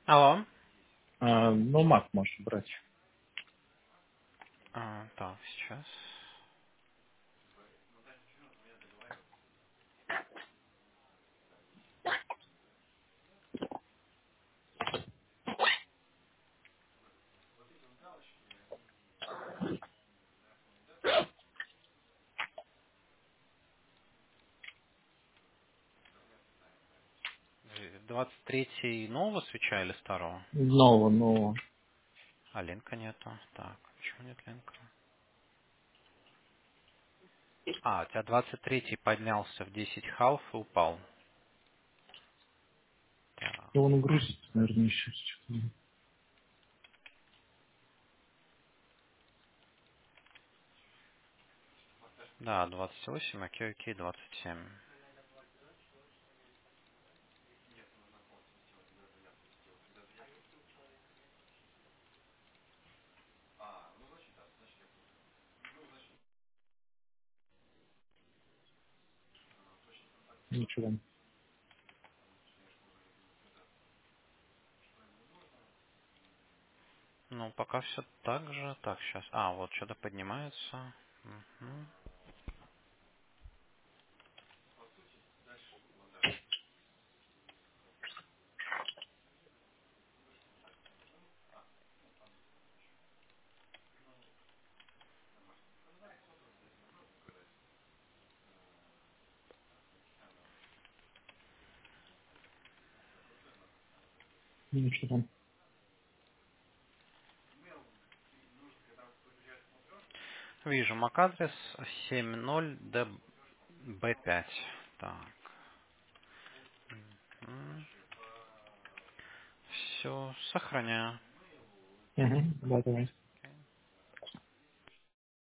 Алло. Ну, Mac можешь брать. Так, сейчас. 23-й нового свеча или старого? Нового. А, линка нету. Так, почему нет линка? У тебя 23-й поднялся в 10 халф и упал. Так. И он грузится, наверное, еще. Да, 28, окей, окей, 27. Ничего. Ну, пока все так же. Так, сейчас. Вот что-то поднимается. Мгм. Ничего. Вижу, MAC-адрес 70DB5. Так. Все, сохраняю. Угу. Да, давай.